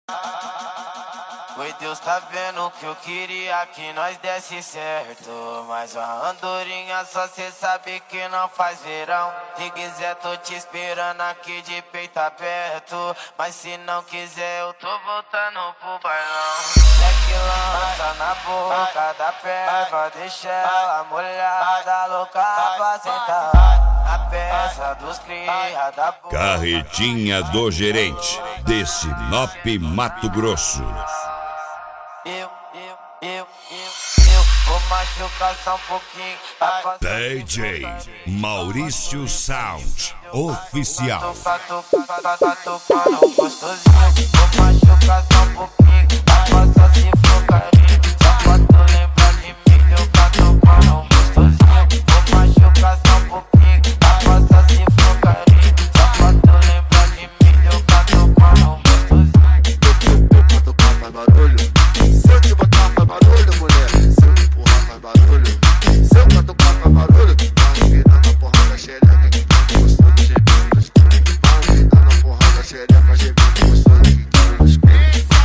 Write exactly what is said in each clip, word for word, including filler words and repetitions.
Oi, Deus tá vendo que eu queria que nós desse certo, mas a andorinha só cê sabe que não faz verão. Se quiser tô te esperando aqui de peito aberto, mas se não quiser eu tô voltando pro bailão. É que lança na boca da peba, deixa ela molhada, louca pra sentar. A peça dos cria da boca. Carretinha do Gerente, de Sinop, Mato Grosso. Eu, eu, eu, eu, eu vou machucar só um pouquinho. D J Maurício Sound Oficial. Toca, toca, toca, tocando gostosinho. Vou machucar só um pouquinho. Só se for carinho. Só pra tu lembrar de mim. Eu tá tocando gostosinho. Vou machucar só um pouquinho. Só se for carinho. Só pra tu lembrar de mim. Eu tá tocando gostosinho. Pra tocar faz barulho. Se eu te botar faz barulho, mulher. Se eu te empurrar faz barulho. Se eu catucar faz barulho. Vai virar na porrada xereca que tá gostoso, gemendo no escuro. Vai virar na porrada xereca, gemendo gostoso que tá no escuro.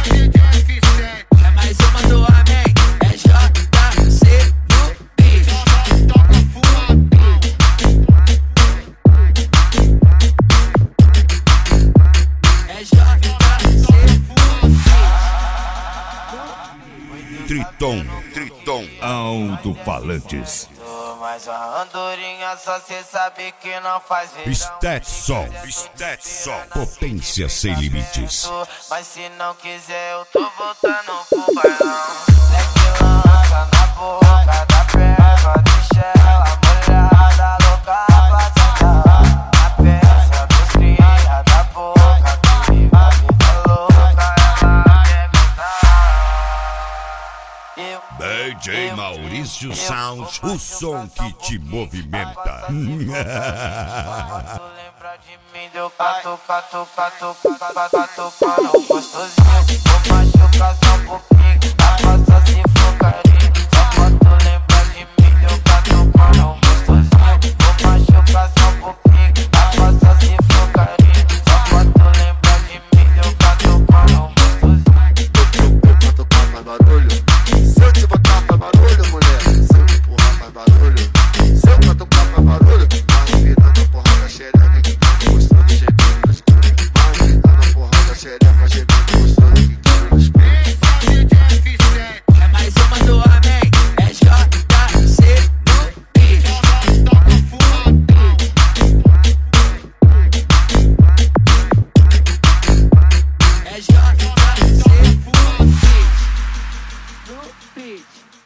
É mais uma do Amém, é J C no beat. Toca fumadão. É J C Triton, Triton, alto-falantes. Mas a andorinha só cê sabe que não faz verão. Stetson, Stetson, potência sem limites. Mas se não quiser eu tô voltando pro bailão. É que lança na boca da peba, deixa ela molhada, louca pra sentar. A peça dos cria da boca, que vive a vida louca, ela quer gozar. Eu, D J Maurício Sound, o som que te movimenta. tu lembra de mim, deu cato, cato, cato, cato, cato, cato, gostosinho. Vou machucar só um pouquinho, só se for carinho. Só pra tu lembrar de mim, deu cato, cato, gostosinho. Vou machucar só um pouquinho, só se for carinho. Só pra tu lembrar de mim, deu cato, cato, gostosinho. Pra tocar faz barulho. Se eu te botar faz barulho, mulher. Se eu te empurrar faz barulho. Se eu catucar faz barulho. Vai virar na porrada xereca que tá gostoso, gemendo no escuro. Vai virar na porrada xereca, gemendo gostoso que tá no escuro. é mais uma do Amém, é J C no beat. Toca fumadão. É J C no beat.